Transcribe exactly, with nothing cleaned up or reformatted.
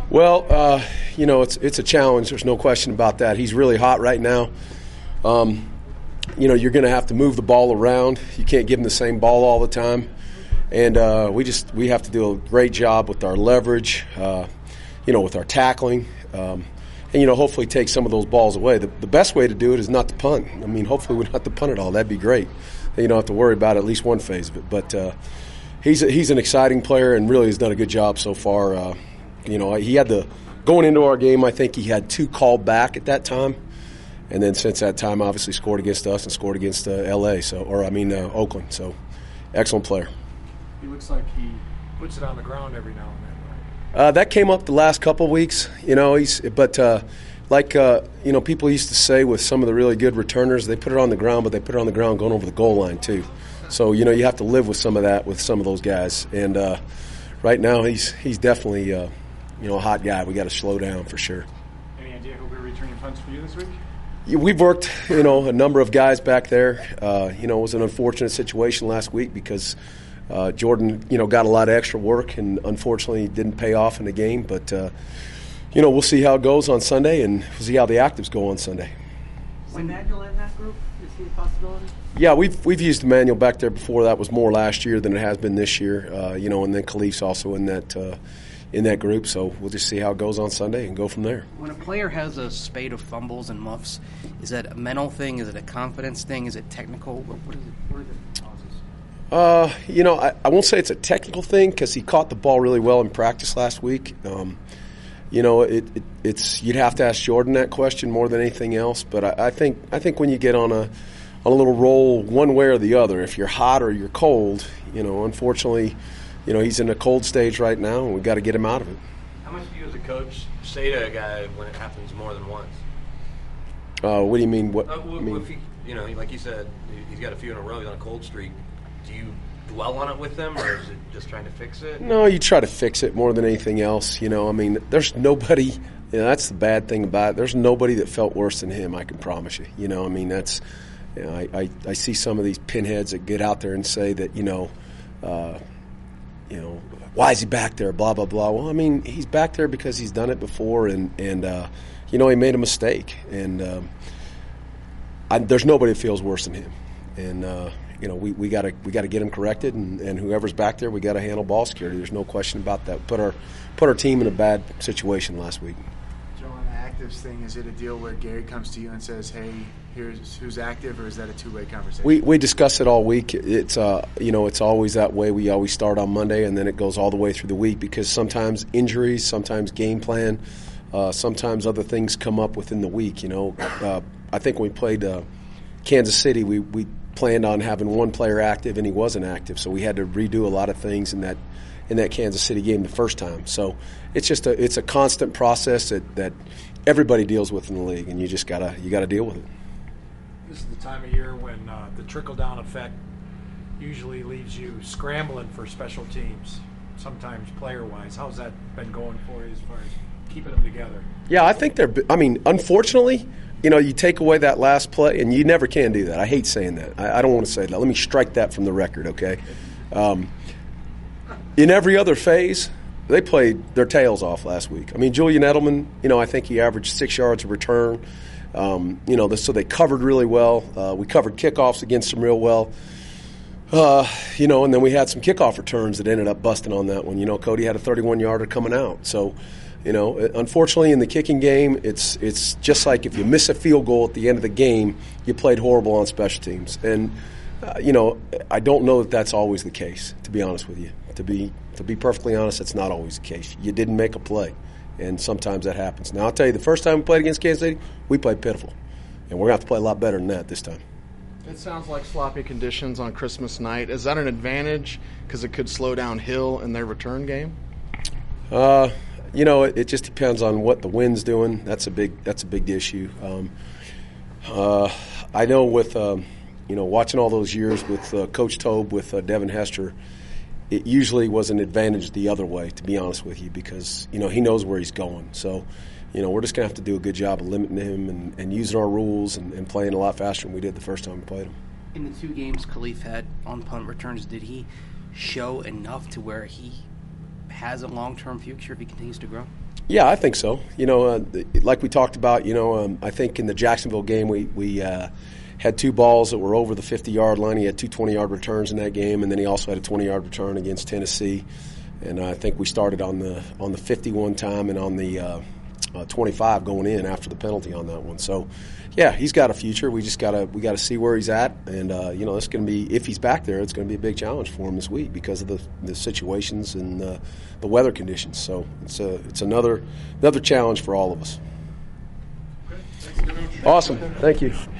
Well, uh, you know, it's it's a challenge. There's no question about that. He's really hot right now. Um, you know, you're going to have to move the ball around. You can't give him the same ball all the time. And uh, we just we have to do a great job with our leverage, uh, you know, with our tackling. Um, and, you know, hopefully take some of those balls away. The, the best way to do it is not to punt. I mean, hopefully we don't have to punt it all. That'd be great. Then you don't have to worry about at least one phase of it. But uh, he's a, he's an exciting player and really has done a good job so far. Uh, you know, he had the going into our game, I think he had two called back at that time. And then since that time, obviously scored against us and scored against uh, L A, so or I mean uh, Oakland. So excellent player. He looks like he puts it on the ground every now and then. Uh, that came up the last couple of weeks, you know. He's, but uh, like uh, you know, people used to say with some of the really good returners, they put it on the ground, but they put it on the ground going over the goal line too. So you know, you have to live with some of that with some of those guys. And uh, right now, he's he's definitely uh, you know a hot guy. We got to slow down for sure. Any idea who'll be returning punts for you this week? Yeah, we've worked, you know, a number of guys back there. Uh, you know, it was an unfortunate situation last week because. Uh, Jordan, you know, got a lot of extra work and unfortunately didn't pay off in the game. But, uh, you know, we'll see how it goes on Sunday and we'll see how the actives go on Sunday. Is Emmanuel in that group? Is he a possibility? Yeah, we've we've used Emmanuel back there before. That was more last year than it has been this year. Uh, you know, and then Khalif's also in that uh, in that group. So we'll just see how it goes on Sunday and go from there. When a player has a spate of fumbles and muffs, is that a mental thing? Is it a confidence thing? Is it technical? What, what is it? What are the causes? Uh, you know, I, I won't say it's a technical thing because he caught the ball really well in practice last week. Um, you know, it, it, it's you'd have to ask Jordan that question more than anything else. But I, I think I think when you get on a on a little roll, one way or the other, if you're hot or you're cold, you know, unfortunately, you know, he's in a cold stage right now, and we've got to get him out of it. How much do you, as a coach, say to a guy when it happens more than once? Uh, what do you mean? What? Uh, well, I mean, if he, you know, like you said, he's got a few in a row. He's on a cold streak. Do you dwell on it with them, or is it just trying to fix it? No, you try to fix it more than anything else. You know, I mean, there's nobody. You know, that's the bad thing about it. There's nobody that felt worse than him. I can promise you. You know, I mean, that's. You know, I, I I see some of these pinheads that get out there and say that you know, uh, you know, why is he back there? Blah blah blah. Well, I mean, he's back there because he's done it before, and and uh, you know, he made a mistake, and um, I, there's nobody that feels worse than him, and. Uh, You know, we, we gotta we gotta get him corrected, and, and whoever's back there, we gotta handle ball security. There's no question about that. Put our put our team in a bad situation last week. Joe, on the actives thing, is it a deal where Gary comes to you and says, "Hey, here's who's active," or is that a two way conversation? We we discuss it all week. It's uh you know it's always that way. We always start on Monday, and then it goes all the way through the week because sometimes injuries, sometimes game plan, uh, sometimes other things come up within the week. You know, uh, I think when we played uh, Kansas City, we we. planned on having one player active and he wasn't active, so we had to redo a lot of things in that in that Kansas City game the first time. So it's just a it's a constant process that, that everybody deals with in the league, and you just gotta you gotta deal with it. This is the time of year when uh, the trickle down effect usually leaves you scrambling for special teams, sometimes player wise. How's that been going for you as far as keeping them together? Yeah, I think they're. I mean, unfortunately. You know, you take away that last play, and you never can do that. I hate saying that. I, I don't want to say that. Let me strike that from the record, okay? Um, in every other phase, they played their tails off last week. I mean, Julian Edelman, you know, I think he averaged six yards a return. Um, you know, so they covered really well. Uh, we covered kickoffs against them real well. Uh, you know, and then we had some kickoff returns that ended up busting on that one. You know, Cody had a thirty-one yarder coming out. So, you know, unfortunately in the kicking game, it's it's just like if you miss a field goal at the end of the game, you played horrible on special teams. And, uh, you know, I don't know that that's always the case, to be honest with you. To be to be perfectly honest, it's not always the case. You didn't make a play, and sometimes that happens. Now, I'll tell you, the first time we played against Kansas City, we played pitiful. And we're going to have to play a lot better than that this time. It sounds like sloppy conditions on Christmas night. Is that an advantage because it could slow down Hill in their return game? Uh, you know, it, it just depends on what the wind's doing. That's a big that's a big issue. Um, uh, I know with um, you know watching all those years with uh, Coach Tobe with uh, Devin Hester, it usually was an advantage the other way. To be honest with you, because you know he knows where he's going. So. You know, we're just going to have to do a good job of limiting him and, and using our rules and, and playing a lot faster than we did the first time we played him. In the two games Khalif had on punt returns, did he show enough to where he has a long-term future if he continues to grow? Yeah, I think so. You know, uh, like we talked about, you know, um, I think in the Jacksonville game we, we uh, had two balls that were over the fifty-yard line. He had two twenty-yard returns in that game, and then he also had a twenty-yard return against Tennessee. And I think we started on the on the fifty one time and on the uh, uh, twenty-five going in after the penalty on that one. So, yeah, he's got a future. We just gotta we gotta see where he's at, and uh, you know, it's going to be, if he's back there, it's going to be a big challenge for him this week because of the, the situations and uh, the weather conditions. So it's a it's another another challenge for all of us. Okay. Thanks, Coach. Awesome, thank you.